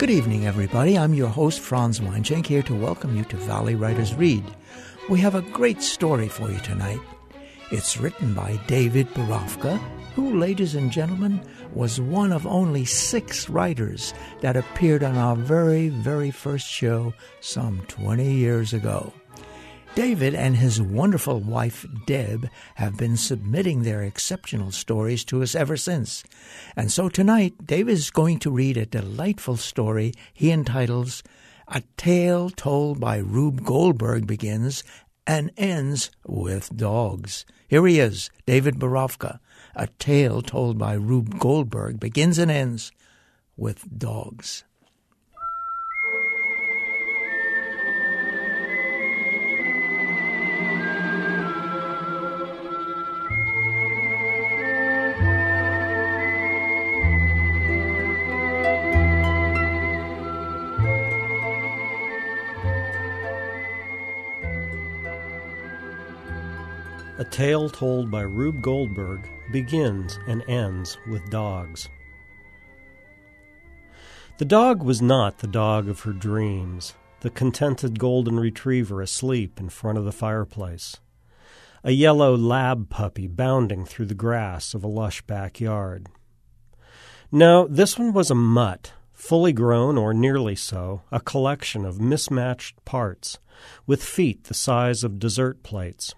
Good evening, everybody. I'm your host, Franz Weinschenk, here to welcome you to Valley Writers Read. We have a great story for you tonight. It's written by David Borofka, who, ladies and gentlemen, was one of only 6 writers that appeared on our very, very first show some 20 years ago. David and his wonderful wife, Deb, have been submitting their exceptional stories to us ever since. And so tonight, David is going to read a delightful story he entitles A Tale Told by Rube Goldberg Begins and Ends with Dogs. Here he is, David Borofka. A Tale Told by Rube Goldberg Begins and Ends with Dogs. A Tale Told by Rube Goldberg Begins and Ends with Dogs. The dog was not the dog of her dreams, the contented golden retriever asleep in front of the fireplace, a yellow lab puppy bounding through the grass of a lush backyard. No, this one was a mutt, fully grown or nearly so, a collection of mismatched parts, with feet the size of dessert plates.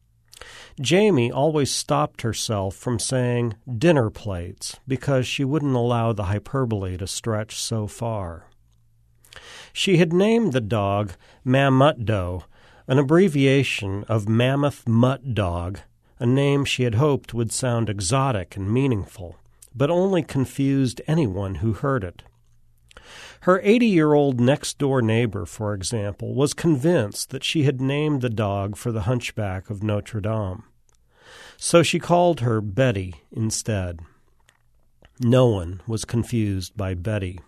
Jamie always stopped herself from saying dinner plates because she wouldn't allow the hyperbole to stretch so far. She had named the dog Mamutdo, an abbreviation of Mammoth Mutt Dog, a name she had hoped would sound exotic and meaningful, but only confused anyone who heard it. Her 80-year-old next-door neighbor, for example, was convinced that she had named the dog for the Hunchback of Notre Dame. So she called her Betty instead. No one was confused by Betty.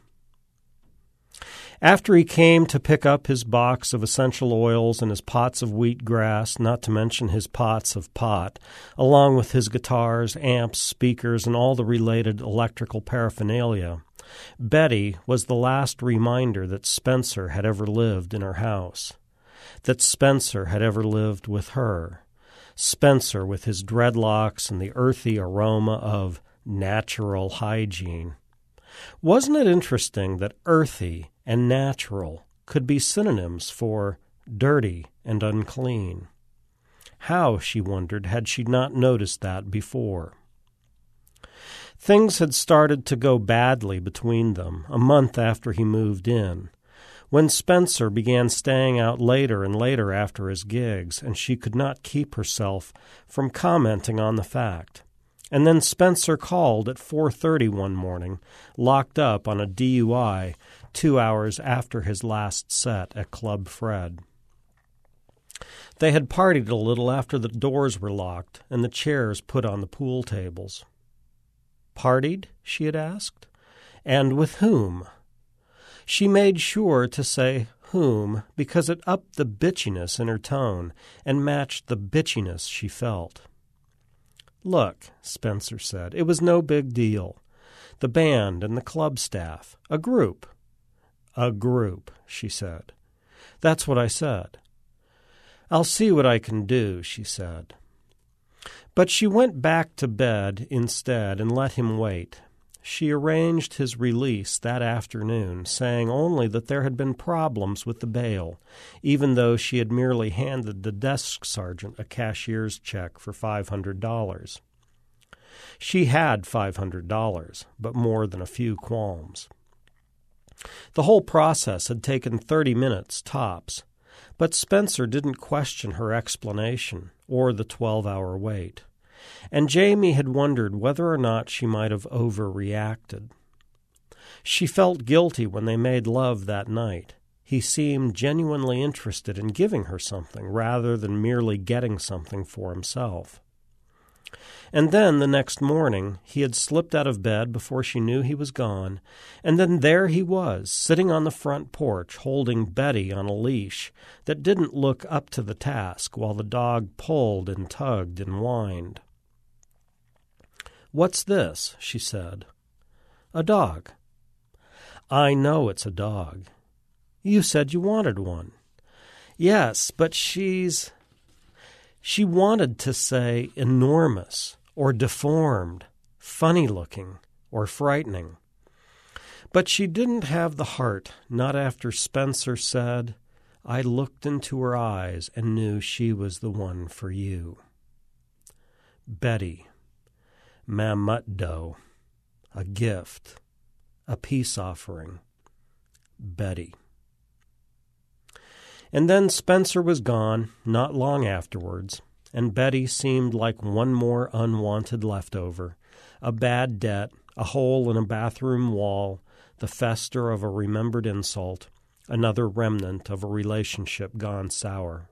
After he came to pick up his box of essential oils and his pots of wheatgrass, not to mention his pots of pot, along with his guitars, amps, speakers, and all the related electrical paraphernalia, Betty was the last reminder that Spencer had ever lived in her house, that Spencer had ever lived with her, Spencer with his dreadlocks and the earthy aroma of natural hygiene. Wasn't it interesting that earthy and natural could be synonyms for dirty and unclean? How, she wondered, had she not noticed that before? Things had started to go badly between them a month after he moved in, when Spencer began staying out later and later after his gigs, and she could not keep herself from commenting on the fact. And then Spencer called at 4:30 one morning, locked up on a DUI 2 hours after his last set at Club Fred. They had partied a little after the doors were locked and the chairs put on the pool tables. Partied? She had asked. And with whom? She made sure to say whom because it upped the bitchiness in her tone and matched the bitchiness she felt. Look, Spencer said, it was no big deal. The band and the club staff. A group. A group, she said. That's what I said. I'll see what I can do, she said. But she went back to bed instead and let him wait. She arranged his release that afternoon, saying only that there had been problems with the bail, even though she had merely handed the desk sergeant a cashier's check for $500. She had $500, but more than a few qualms. The whole process had taken 30 minutes tops, but Spencer didn't question her explanation or the 12-hour wait, and Jamie had wondered whether or not she might have overreacted. She felt guilty when they made love that night. He seemed genuinely interested in giving her something rather than merely getting something for himself. And then the next morning he had slipped out of bed before she knew he was gone, and then there he was, sitting on the front porch, holding Betty on a leash that didn't look up to the task while the dog pulled and tugged and whined. "What's this?" she said. "A dog." I know it's a dog. You said you wanted one. Yes, but she wanted to say enormous or deformed, funny-looking or frightening. But she didn't have the heart, not after Spencer said, I looked into her eyes and knew she was the one for you. Betty, Mamutdo, a gift, a peace offering. Betty. And then Spencer was gone, not long afterwards, and Betty seemed like one more unwanted leftover, a bad debt, a hole in a bathroom wall, the fester of a remembered insult, another remnant of a relationship gone sour.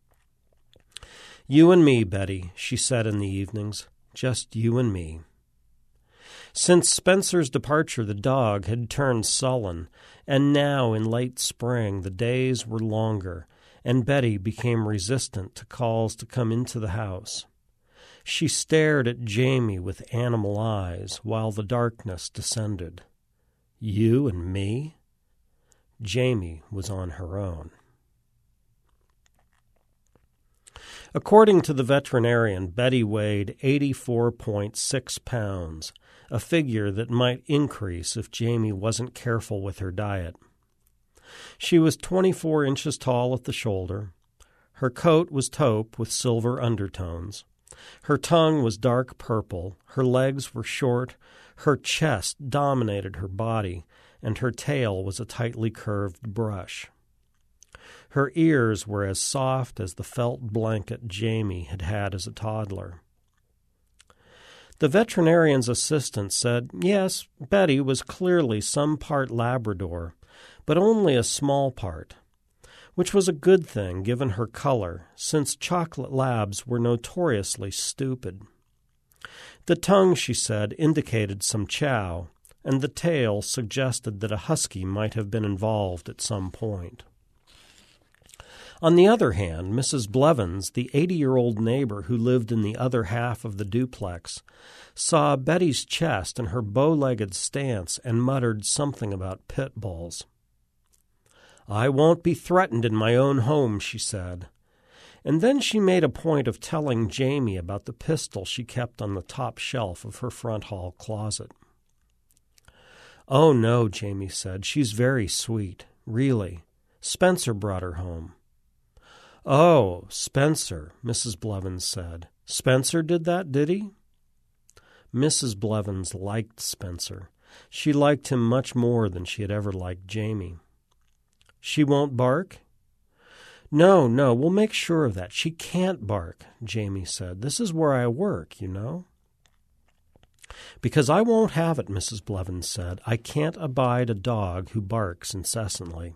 You and me, Betty, she said in the evenings, just you and me. Since Spencer's departure, the dog had turned sullen, and now in late spring the days were longer, and Betty became resistant to calls to come into the house. She stared at Jamie with animal eyes while the darkness descended. You and me? Jamie was on her own. According to the veterinarian, Betty weighed 84.6 pounds, a figure that might increase if Jamie wasn't careful with her diet. She was 24 inches tall at the shoulder. Her coat was taupe with silver undertones. Her tongue was dark purple, her legs were short, her chest dominated her body, and her tail was a tightly curved brush. Her ears were as soft as the felt blanket Jamie had had as a toddler. The veterinarian's assistant said, yes, Betty was clearly some part Labrador, but only a small part, which was a good thing given her color, since chocolate labs were notoriously stupid. The tongue, she said, indicated some chow, and the tail suggested that a husky might have been involved at some point. On the other hand, Mrs. Blevins, the 80-year-old neighbor who lived in the other half of the duplex, saw Betty's chest and her bow-legged stance and muttered something about pit bulls. I won't be threatened in my own home, she said. And then she made a point of telling Jamie about the pistol she kept on the top shelf of her front hall closet. Oh, no, Jamie said. She's very sweet, really. Spencer brought her home. Oh, Spencer, Mrs. Blevins said. Spencer did that, did he? Mrs. Blevins liked Spencer. She liked him much more than she had ever liked Jamie. She won't bark? No, we'll make sure of that. She can't bark, Jamie said. This is where I work, you know. Because I won't have it, Mrs. Blevins said. I can't abide a dog who barks incessantly.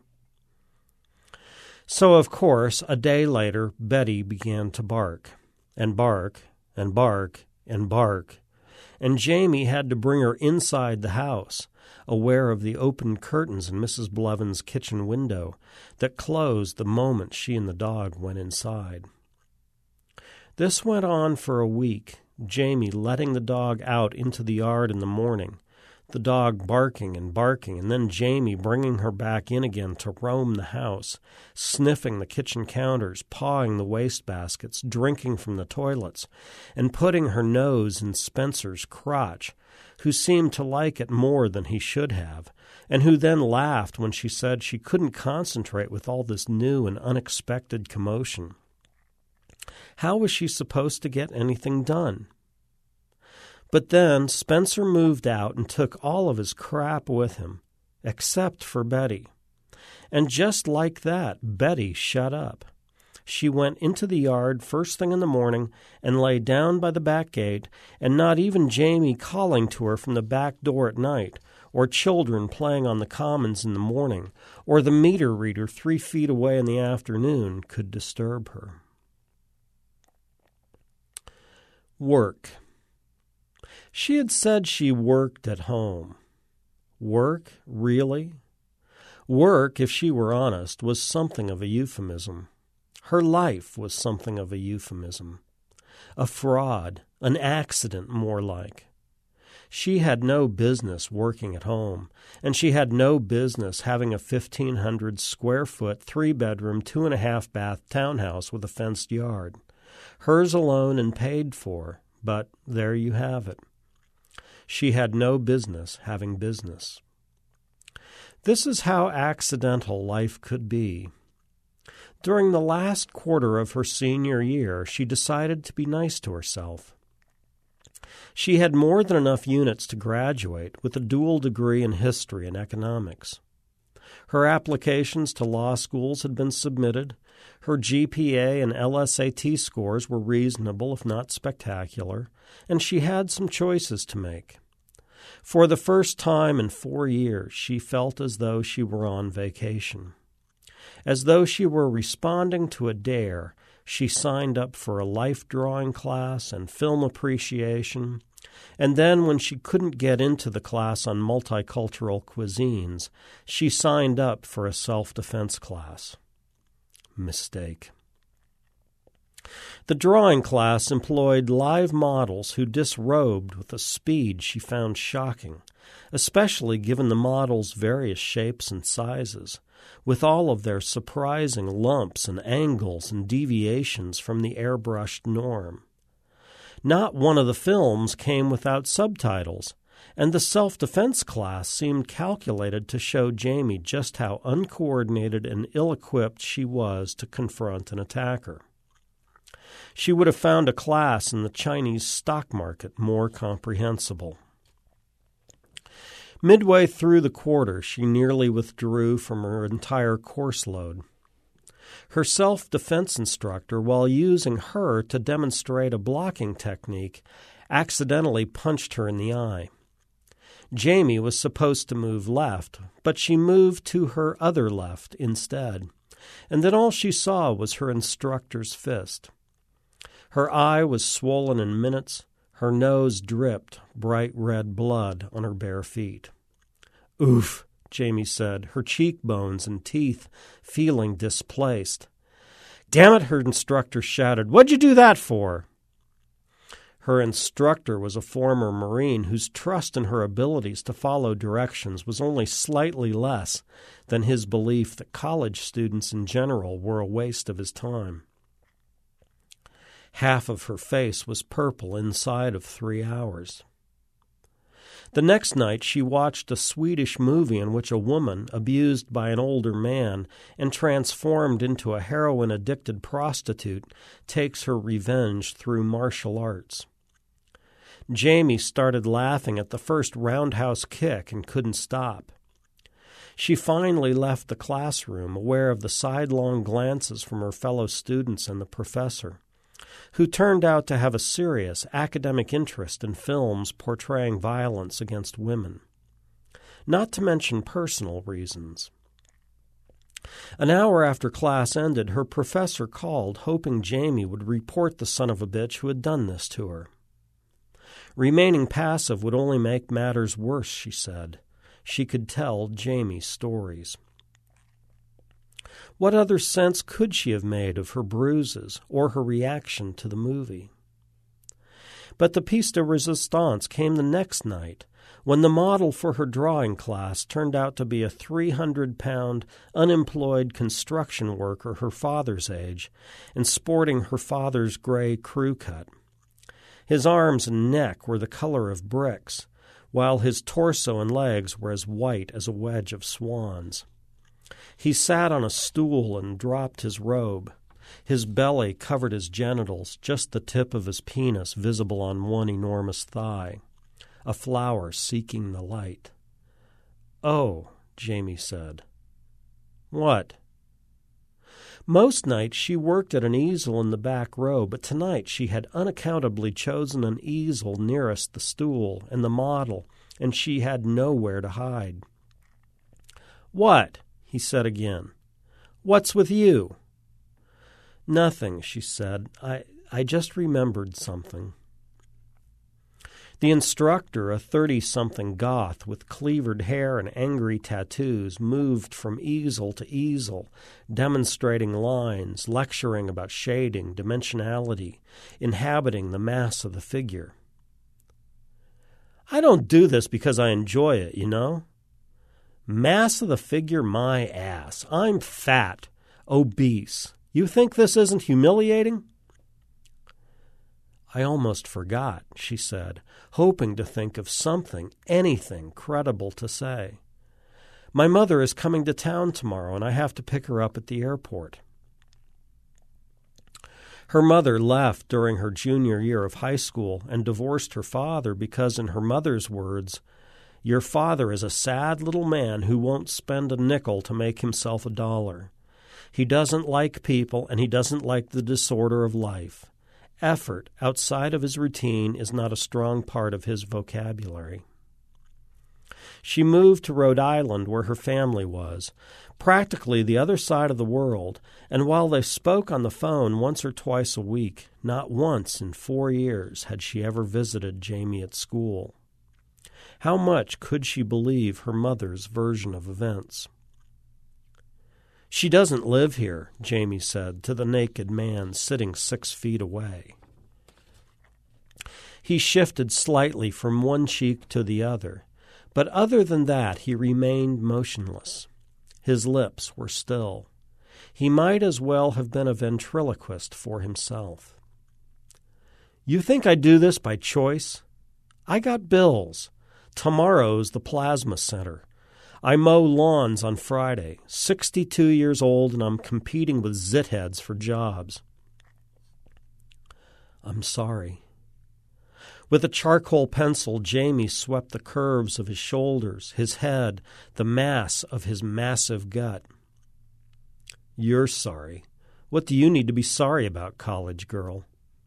So, of course, a day later, Betty began to bark, and bark, and bark, and bark, and Jamie had to bring her inside the house, aware of the open curtains in Mrs. Blevins' kitchen window that closed the moment she and the dog went inside. This went on for a week, Jamie letting the dog out into the yard in the morning, the dog barking, and then Jamie bringing her back in again to roam the house, sniffing the kitchen counters, pawing the wastebaskets, drinking from the toilets, and putting her nose in Spencer's crotch, who seemed to like it more than he should have, and who then laughed when she said she couldn't concentrate with all this new and unexpected commotion. How was she supposed to get anything done? But then Spencer moved out and took all of his crap with him, except for Betty. And just like that, Betty shut up. She went into the yard first thing in the morning and lay down by the back gate, and not even Jamie calling to her from the back door at night, or children playing on the commons in the morning, or the meter reader 3 feet away in the afternoon could disturb her. Work. She had said she worked at home. Work, really? Work, if she were honest, was something of a euphemism. Her life was something of a euphemism. A fraud, an accident more like. She had no business working at home, and she had no business having a 1,500-square-foot, 3-bedroom, 2.5-bath townhouse with a fenced yard. Hers alone and paid for, but there you have it. She had no business having business. This is how accidental life could be. During the last quarter of her senior year, she decided to be nice to herself. She had more than enough units to graduate with a dual degree in history and economics. Her applications to law schools had been submitted. Her GPA and LSAT scores were reasonable, if not spectacular, and she had some choices to make. For the first time in 4 years, she felt as though she were on vacation. As though she were responding to a dare, she signed up for a life drawing class and film appreciation, and then when she couldn't get into the class on multicultural cuisines, she signed up for a self-defense class. Mistake. The drawing class employed live models who disrobed with a speed she found shocking, especially given the models' various shapes and sizes, with all of their surprising lumps and angles and deviations from the airbrushed norm. Not one of the films came without subtitles, and the self-defense class seemed calculated to show Jamie just how uncoordinated and ill-equipped she was to confront an attacker. She would have found a class in the Chinese stock market more comprehensible. Midway through the quarter, she nearly withdrew from her entire course load. Her self-defense instructor, while using her to demonstrate a blocking technique, accidentally punched her in the eye. Jamie was supposed to move left, but she moved to her other left instead, and then all she saw was her instructor's fist. Her eye was swollen in minutes. Her nose dripped bright red blood on her bare feet. "Oof," Jamie said, her cheekbones and teeth feeling displaced. "Damn it," her instructor shouted. "What'd you do that for?" Her instructor was a former Marine whose trust in her abilities to follow directions was only slightly less than his belief that college students in general were a waste of his time. Half of her face was purple inside of 3 hours. The next night she watched a Swedish movie in which a woman, abused by an older man and transformed into a heroin-addicted prostitute, takes her revenge through martial arts. Jamie started laughing at the first roundhouse kick and couldn't stop. She finally left the classroom, aware of the sidelong glances from her fellow students and the professor, who turned out to have a serious academic interest in films portraying violence against women, not to mention personal reasons. An hour after class ended, her professor called, hoping Jamie would report the son of a bitch who had done this to her. Remaining passive would only make matters worse, she said. She could tell Jamie stories. What other sense could she have made of her bruises or her reaction to the movie? But the piece de resistance came the next night, when the model for her drawing class turned out to be a 300-pound, unemployed construction worker her father's age and sporting her father's gray crew cut. His arms and neck were the color of bricks, while his torso and legs were as white as a wedge of swans. He sat on a stool and dropped his robe. His belly covered his genitals, just the tip of his penis visible on one enormous thigh, a flower seeking the light. "Oh," Jamie said. "What?" Most nights she worked at an easel in the back row, but tonight she had unaccountably chosen an easel nearest the stool and the model, and she had nowhere to hide. "What?" he said again. "What's with you?" "Nothing," she said. I just remembered something." The instructor, a 30-something goth with cleavered hair and angry tattoos, moved from easel to easel, demonstrating lines, lecturing about shading, dimensionality, inhabiting the mass of the figure. I don't do this because I enjoy it, you know? Mass of the figure, my ass. I'm fat, obese. You think this isn't humiliating? I almost forgot, she said, hoping to think of something, anything credible to say. My mother is coming to town tomorrow, and I have to pick her up at the airport. Her mother left during her junior year of high school and divorced her father because, in her mother's words, "Your father is a sad little man who won't spend a nickel to make himself $1. He doesn't like people, and he doesn't like the disorder of life. Effort outside of his routine is not a strong part of his vocabulary." She moved to Rhode Island, where her family was, practically the other side of the world, and while they spoke on the phone once or twice a week, not once in 4 years had she ever visited Jamie at school. How much could she believe her mother's version of events? "She doesn't live here," Jamie said to the naked man sitting 6 feet away. He shifted slightly from one cheek to the other, but other than that he remained motionless. His lips were still. He might as well have been a ventriloquist for himself. "You think I do this by choice? I got bills. Tomorrow's the plasma center. I mow lawns on Friday, 62 years old, and I'm competing with zitheads for jobs." "I'm sorry." With a charcoal pencil, Jamie swept the curves of his shoulders, his head, the mass of his massive gut. "You're sorry. What do you need to be sorry about, college girl?"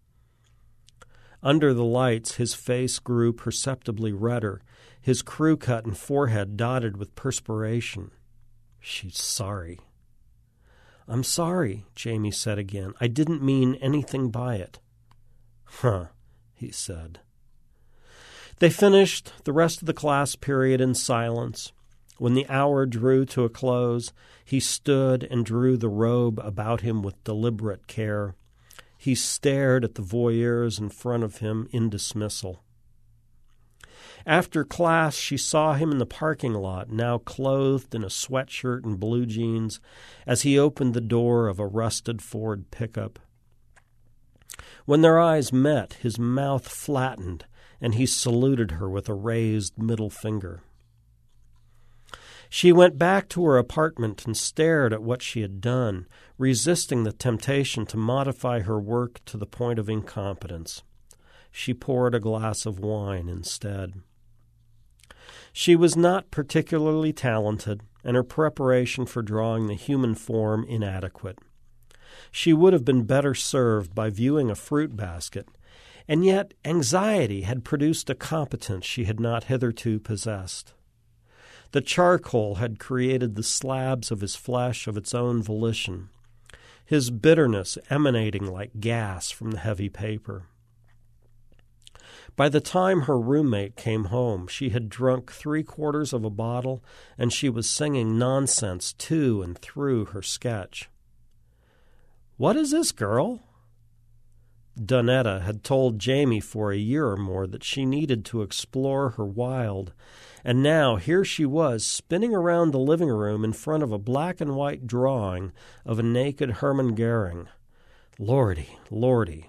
Under the lights, his face grew perceptibly redder, his crew-cut and forehead dotted with perspiration. She's sorry. "I'm sorry," Jamie said again. "I didn't mean anything by it." "Huh," he said. They finished the rest of the class period in silence. When the hour drew to a close, he stood and drew the robe about him with deliberate care. He stared at the voyeurs in front of him in dismissal. After class, she saw him in the parking lot, now clothed in a sweatshirt and blue jeans, as he opened the door of a rusted Ford pickup. When their eyes met, his mouth flattened, and he saluted her with a raised middle finger. She went back to her apartment and stared at what she had done, resisting the temptation to modify her work to the point of incompetence. She poured a glass of wine instead. She was not particularly talented, and her preparation for drawing the human form inadequate. She would have been better served by viewing a fruit basket, and yet anxiety had produced a competence she had not hitherto possessed. The charcoal had created the slabs of his flesh of its own volition, his bitterness emanating like gas from the heavy paper. By the time her roommate came home, she had drunk 3/4 of a bottle, and she was singing nonsense to and through her sketch. "What is this, girl?" Donetta had told Jamie for a year or more that she needed to explore her wild, and now here she was spinning around the living room in front of a black-and-white drawing of a naked Hermann Goering. Lordy, lordy.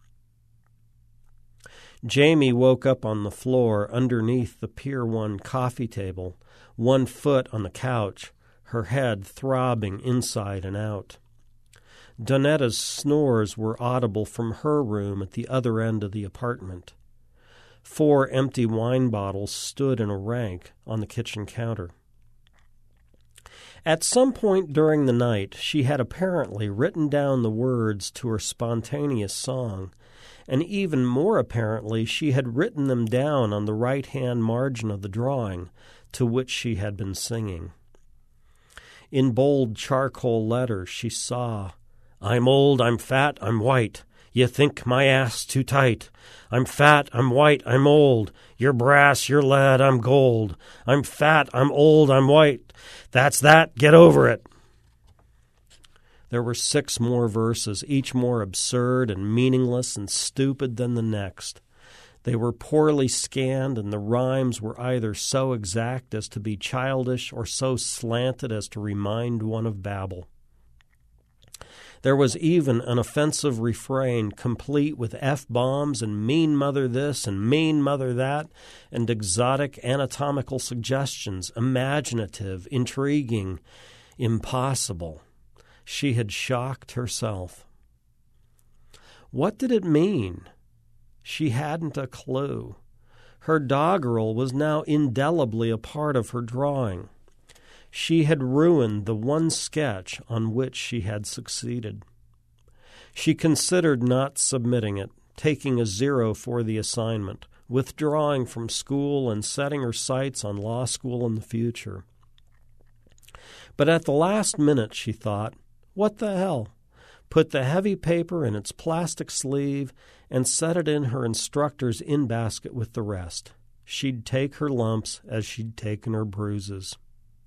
Jamie woke up on the floor underneath the Pier 1 coffee table, one foot on the couch, her head throbbing inside and out. Donetta's snores were audible from her room at the other end of the apartment. 4 empty wine bottles stood in a rank on the kitchen counter. At some point during the night, she had apparently written down the words to her spontaneous song, and even more apparently she had written them down on the right-hand margin of the drawing to which she had been singing. In bold charcoal letters she saw, "I'm old, I'm fat, I'm white. You think my ass too tight. I'm fat, I'm white, I'm old. You're brass, you're lead, I'm gold. I'm fat, I'm old, I'm white. That's that, get over it." There were 6 more verses, each more absurd and meaningless and stupid than the next. They were poorly scanned, and the rhymes were either so exact as to be childish or so slanted as to remind one of Babel. There was even an offensive refrain, complete with F-bombs and mean mother this and mean mother that, and exotic anatomical suggestions, imaginative, intriguing, impossible. She had shocked herself. What did it mean? She hadn't a clue. Her doggerel was now indelibly a part of her drawing. She had ruined the one sketch on which she had succeeded. She considered not submitting it, taking a 0 for the assignment, withdrawing from school and setting her sights on law school in the future. But at the last minute she thought, what the hell? Put the heavy paper in its plastic sleeve and set it in her instructor's in-basket with the rest. She'd take her lumps as she'd taken her bruises.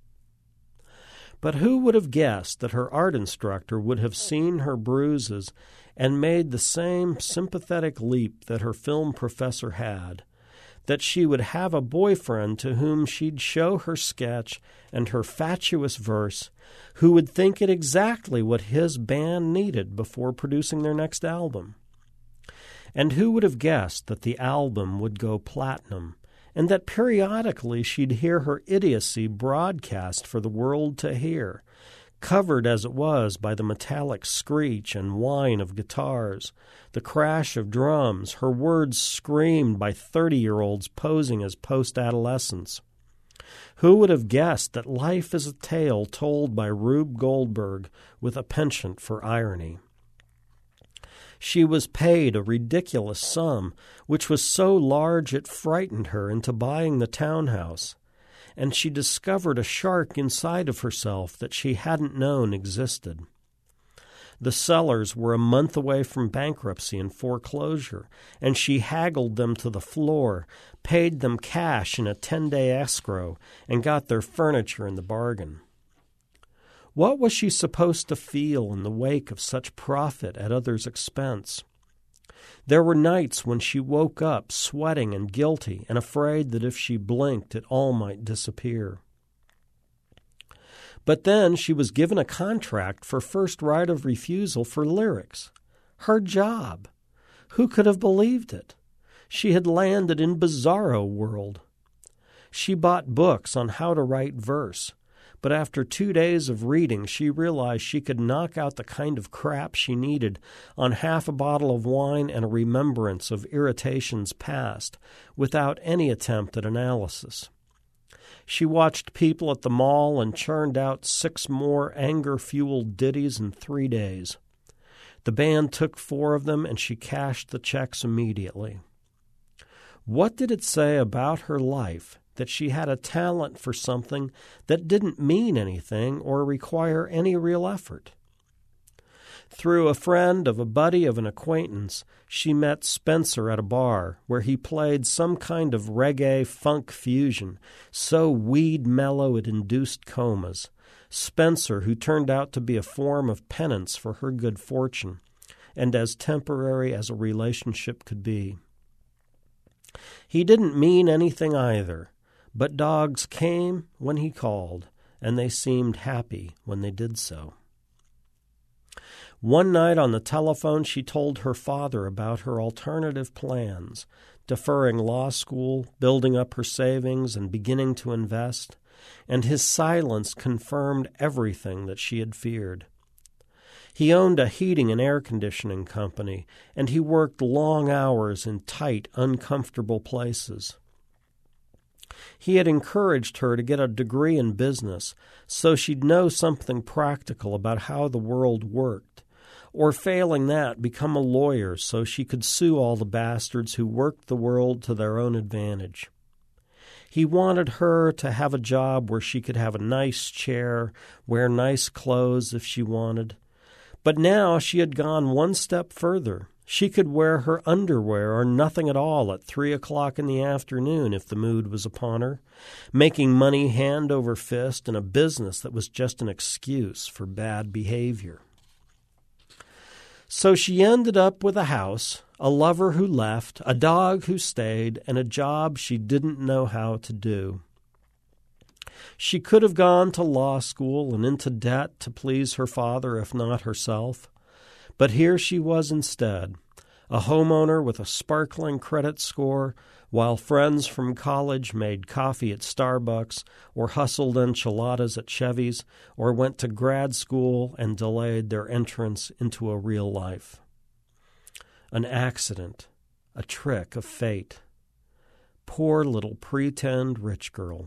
But who would have guessed that her art instructor would have seen her bruises and made the same sympathetic leap that her film professor had, that she would have a boyfriend to whom she'd show her sketch and her fatuous verse, who would think it exactly what his band needed before producing their next album? And who would have guessed that the album would go platinum, and that periodically she'd hear her idiocy broadcast for the world to hear, covered as it was by the metallic screech and whine of guitars, the crash of drums, her words screamed by 30-year-olds posing as post-adolescents? Who would have guessed that life is a tale told by Rube Goldberg with a penchant for irony? She was paid a ridiculous sum, which was so large it frightened her into buying the townhouse, and she discovered a shark inside of herself that she hadn't known existed. The sellers were a month away from bankruptcy and foreclosure, and she haggled them to the floor, paid them cash in a 10-day escrow, and got their furniture in the bargain. What was she supposed to feel in the wake of such profit at others' expense? There were nights when she woke up sweating and guilty and afraid that if she blinked it all might disappear. But then she was given a contract for first right of refusal for lyrics. Her job. Who could have believed it? She had landed in bizarro world. She bought books on how to write verse. But after 2 days of reading, she realized she could knock out the kind of crap she needed on half a bottle of wine and a remembrance of irritations past, without any attempt at analysis. She watched people at the mall and churned out 6 more anger-fueled ditties in 3 days. The band took 4 of them, and she cashed the checks immediately. What did it say about her life that she had a talent for something that didn't mean anything or require any real effort? Through a friend of a buddy of an acquaintance, she met Spencer at a bar where he played some kind of reggae funk fusion, so weed mellow it induced comas. Spencer, who turned out to be a form of penance for her good fortune, and as temporary as a relationship could be. He didn't mean anything either, but dogs came when he called, and they seemed happy when they did so. One night on the telephone she told her father about her alternative plans, deferring law school, building up her savings, and beginning to invest, and his silence confirmed everything that she had feared. He owned a heating and air conditioning company, and he worked long hours in tight, uncomfortable places. He had encouraged her to get a degree in business so she'd know something practical about how the world worked, or failing that, become a lawyer so she could sue all the bastards who worked the world to their own advantage. He wanted her to have a job where she could have a nice chair, wear nice clothes if she wanted. But now she had gone one step further. She could wear her underwear or nothing at all at 3 o'clock in the afternoon if the mood was upon her, making money hand over fist in a business that was just an excuse for bad behavior. So she ended up with a house, a lover who left, a dog who stayed, and a job she didn't know how to do. She could have gone to law school and into debt to please her father, if not herself. But here she was instead, a homeowner with a sparkling credit score, while friends from college made coffee at Starbucks or hustled enchiladas at Chevy's or went to grad school and delayed their entrance into a real life. An accident, a trick of fate. Poor little pretend rich girl.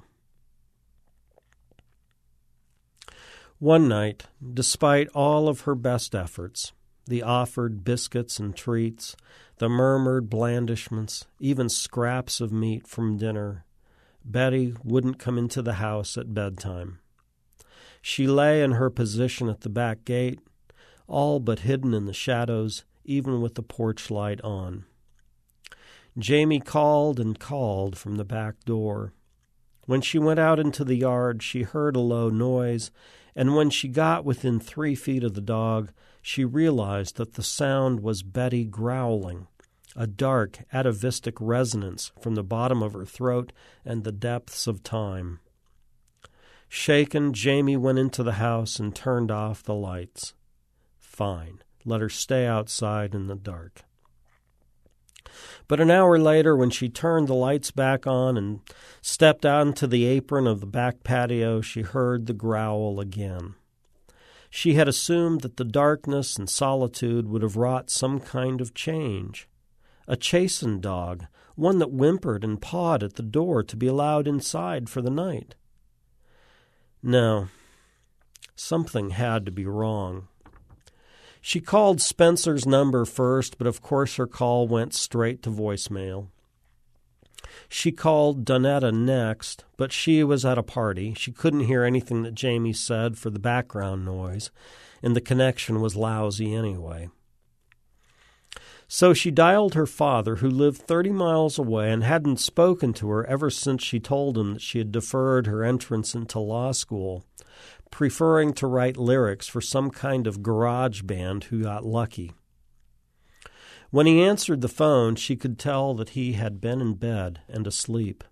One night, despite all of her best efforts, the offered biscuits and treats, the murmured blandishments, even scraps of meat from dinner, Betty wouldn't come into the house at bedtime. She lay in her position at the back gate, all but hidden in the shadows, even with the porch light on. Jamie called and called from the back door. When she went out into the yard, she heard a low noise, and when she got within 3 feet of the dog, she realized that the sound was Betty growling, a dark, atavistic resonance from the bottom of her throat and the depths of time. Shaken, Jamie went into the house and turned off the lights. Fine, let her stay outside in the dark. But an hour later, when she turned the lights back on and stepped onto the apron of the back patio, she heard the growl again. She had assumed that the darkness and solitude would have wrought some kind of change. A chastened dog, one that whimpered and pawed at the door to be allowed inside for the night. No, something had to be wrong. She called Spencer's number first, but of course her call went straight to voicemail. She called Donetta next, but she was at a party. She couldn't hear anything that Jamie said for the background noise, and the connection was lousy anyway. So she dialed her father, who lived 30 miles away and hadn't spoken to her ever since she told him that she had deferred her entrance into law school, preferring to write lyrics for some kind of garage band who got lucky. When he answered the phone, she could tell that he had been in bed and asleep.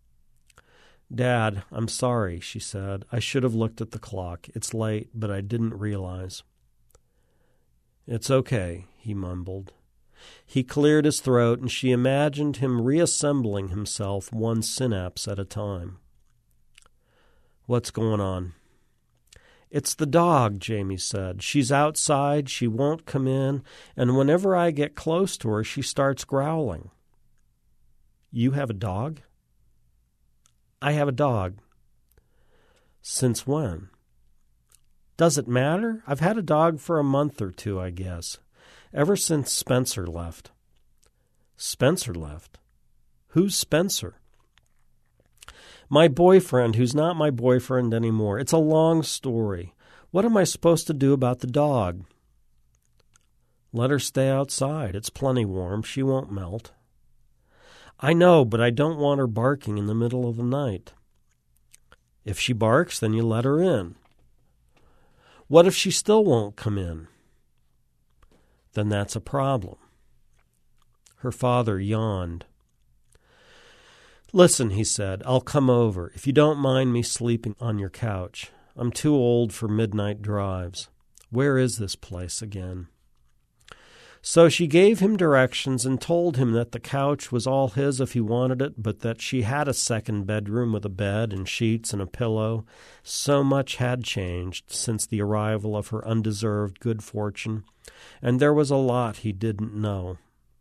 "Dad, I'm sorry," she said. "I should have looked at the clock. It's late, but I didn't realize." "It's okay," he mumbled. He cleared his throat, and she imagined him reassembling himself one synapse at a time. "What's going on?" "It's the dog," Jamie said. "She's outside, she won't come in, and whenever I get close to her, she starts growling." "You have a dog?" "I have a dog." "Since when?" "Does it matter? I've had a dog for a month or two, I guess. Ever since Spencer left." "Spencer left? Who's Spencer?" "My boyfriend, who's not my boyfriend anymore. It's a long story. What am I supposed to do about the dog?" "Let her stay outside. It's plenty warm. She won't melt." "I know, but I don't want her barking in the middle of the night." "If she barks, then you let her in." "What if she still won't come in?" "Then that's a problem." Her father yawned. "Listen," he said, "I'll come over, if you don't mind me sleeping on your couch. I'm too old for midnight drives. Where is this place again?" So she gave him directions and told him that the couch was all his if he wanted it, but that she had a second bedroom with a bed and sheets and a pillow. So much had changed since the arrival of her undeserved good fortune, and there was a lot he didn't know.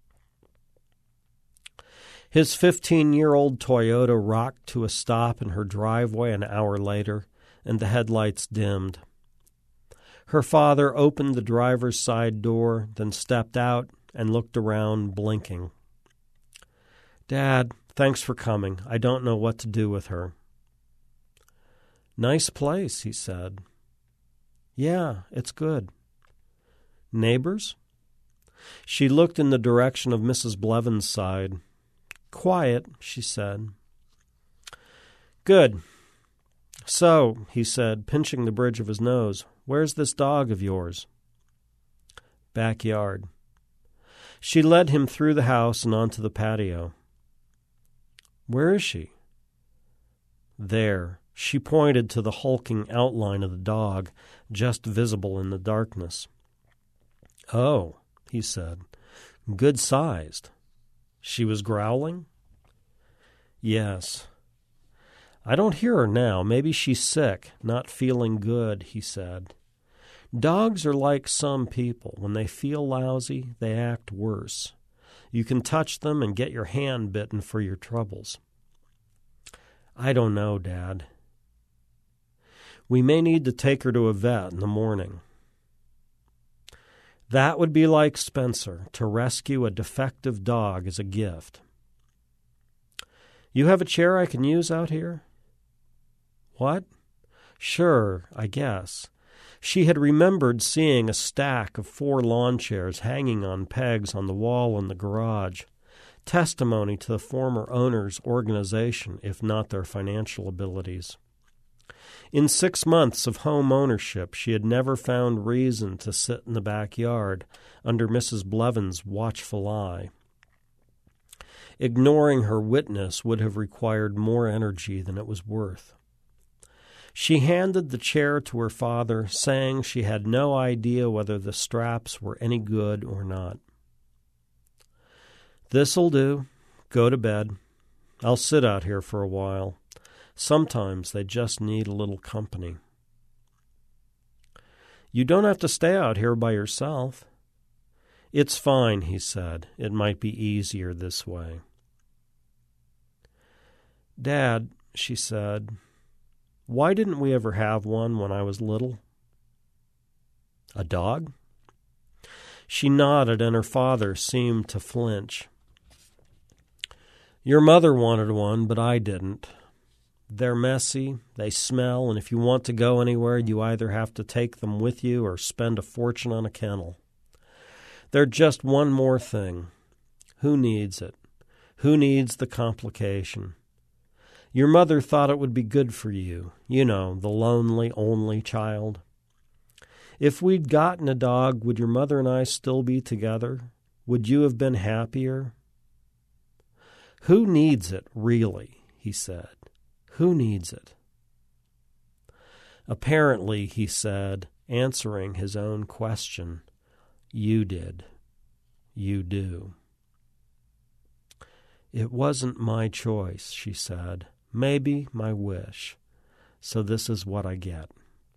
His 15-year-old Toyota rocked to a stop in her driveway an hour later, and the headlights dimmed. Her father opened the driver's side door, then stepped out and looked around, blinking. "Dad, thanks for coming. I don't know what to do with her." "Nice place," he said. "Yeah, it's good." "Neighbors?" She looked in the direction of Mrs. Blevins' side. "Quiet," she said. "Good. So," he said, pinching the bridge of his nose, "where's this dog of yours?" Backyard. She led him through the house and onto the patio. Where is she? There. She pointed to the hulking outline of the dog, just visible in the darkness. Oh, he said. Good-sized. She was growling? Yes. I don't hear her now. Maybe she's sick, not feeling good, he said. Dogs are like some people. When they feel lousy, they act worse. You can touch them and get your hand bitten for your troubles. I don't know, Dad. We may need to take her to a vet in the morning. That would be like Spencer, to rescue a defective dog as a gift. You have a chair I can use out here? What? Sure, I guess. She had remembered seeing a stack of 4 lawn chairs hanging on pegs on the wall in the garage, testimony to the former owner's organization, if not their financial abilities. In 6 months of home ownership, she had never found reason to sit in the backyard under Mrs. Blevins' watchful eye. Ignoring her witness would have required more energy than it was worth. She handed the chair to her father, saying she had no idea whether the straps were any good or not. This'll do. Go to bed. I'll sit out here for a while. Sometimes they just need a little company. You don't have to stay out here by yourself. It's fine, he said. It might be easier this way. Dad, she said, why didn't we ever have one when I was little? A dog? She nodded, and her father seemed to flinch. Your mother wanted one, but I didn't. They're messy, they smell, and if you want to go anywhere, you either have to take them with you or spend a fortune on a kennel. They're just one more thing. Who needs it? Who needs the complication? Your mother thought it would be good for you. You know, the lonely, only child. If we'd gotten a dog, would your mother and I still be together? Would you have been happier? Who needs it, really? He said. Who needs it? Apparently, he said, answering his own question, you did. You do. It wasn't my choice, she said. Maybe my wish. So this is what I get.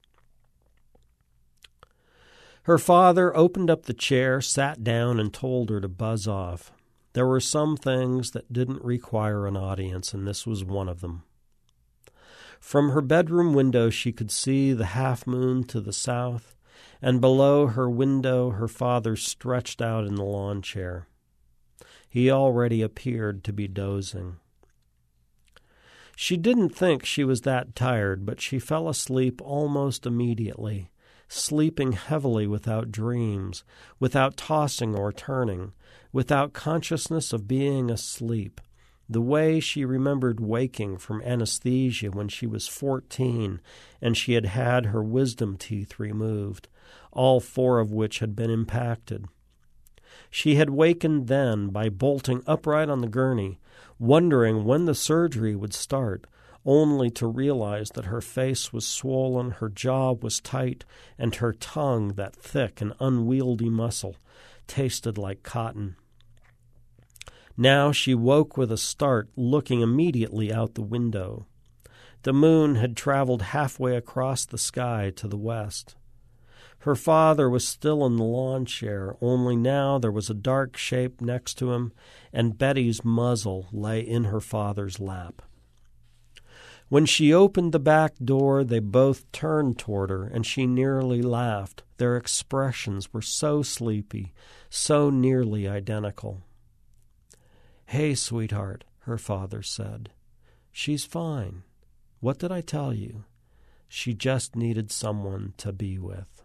Her father opened up the chair, sat down, and told her to buzz off. There were some things that didn't require an audience, and this was one of them. From her bedroom window she could see the half-moon to the south, and below her window her father stretched out in the lawn chair. He already appeared to be dozing. She didn't think she was that tired, but she fell asleep almost immediately, sleeping heavily without dreams, without tossing or turning, without consciousness of being asleep, the way she remembered waking from anesthesia when she was 14 and she had had her wisdom teeth removed, all 4 of which had been impacted. She had wakened then by bolting upright on the gurney, wondering when the surgery would start, only to realize that her face was swollen, her jaw was tight, and her tongue, that thick and unwieldy muscle, tasted like cotton. Now she woke with a start, looking immediately out the window. The moon had traveled halfway across the sky to the west. Her father was still in the lawn chair, only now there was a dark shape next to him, and Betty's muzzle lay in her father's lap. When she opened the back door, they both turned toward her, and she nearly laughed. Their expressions were so sleepy, so nearly identical. "Hey, sweetheart," her father said. "She's fine. What did I tell you? She just needed someone to be with."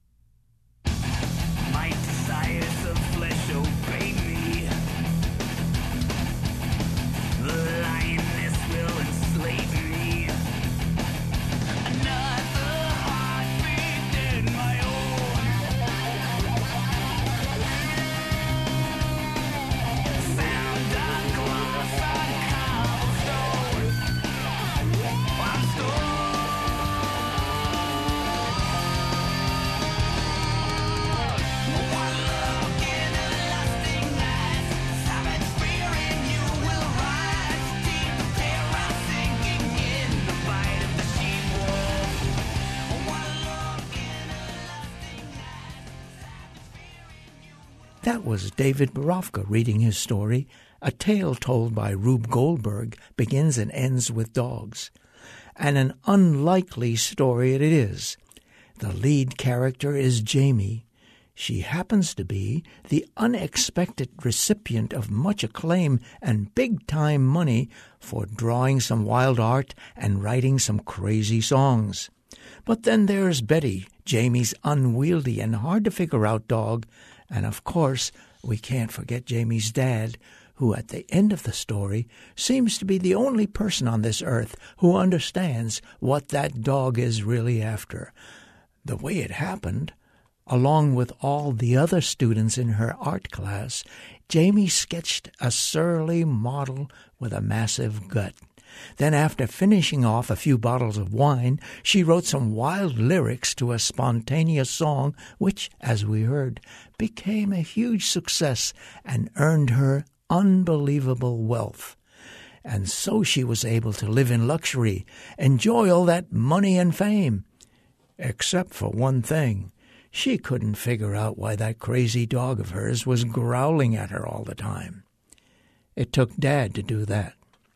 My desires of flesh obey me. The lioness will enslave me. Another heartbeat in my own. That was David Borofka reading his story, A Tale Told by Rube Goldberg Begins and Ends with Dogs. And an unlikely story it is. The lead character is Jamie. She happens to be the unexpected recipient of much acclaim and big-time money for drawing some wild art and writing some crazy songs. But then there's Betty, Jamie's unwieldy and hard-to-figure-out dog, and of course we can't forget Jamie's dad, who at the end of the story seems to be the only person on this earth who understands what that dog is really after. The way it happened, along with all the other students in her art class, Jamie sketched a surly model with a massive gut. Then after finishing off a few bottles of wine, she wrote some wild lyrics to a spontaneous song which, as we heard, became a huge success and earned her unbelievable wealth. And so she was able to live in luxury, enjoy all that money and fame. Except for one thing. She couldn't figure out why that crazy dog of hers was growling at her all the time. It took Dad to do that.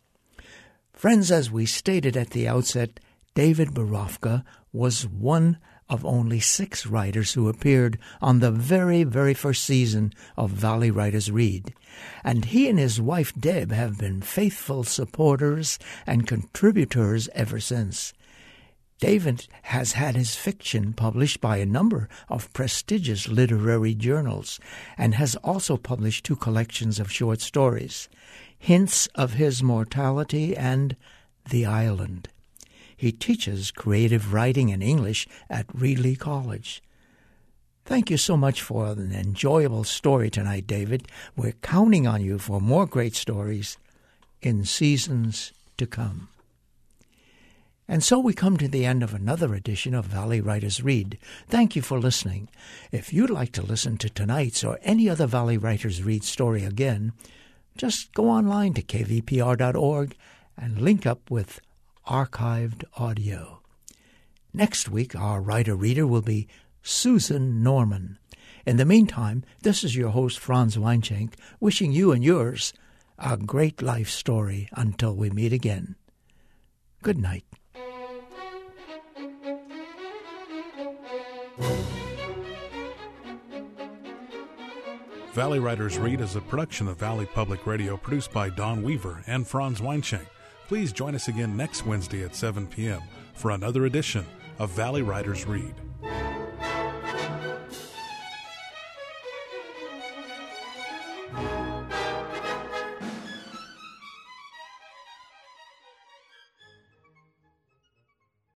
Friends, as we stated at the outset, David Borofka was one of only 6 writers who appeared on the very, very first season of Valley Writers Read. And he and his wife Deb have been faithful supporters and contributors ever since. David has had his fiction published by a number of prestigious literary journals and has also published 2 collections of short stories, Hints of His Mortality and The Island. He teaches creative writing and English at Reedley College. Thank you so much for an enjoyable story tonight, David. We're counting on you for more great stories in seasons to come. And so we come to the end of another edition of Valley Writers Read. Thank you for listening. If you'd like to listen to tonight's or any other Valley Writers Read story again, just go online to kvpr.org and link up with archived audio. Next week, our writer-reader will be Susan Norman. In the meantime, this is your host, Franz Weinschenk, wishing you and yours a great life story until we meet again. Good night. Valley Writers Read is a production of Valley Public Radio produced by Don Weaver and Franz Weinschenk. Please join us again next Wednesday at 7 p.m. for another edition of Valley Writers Read.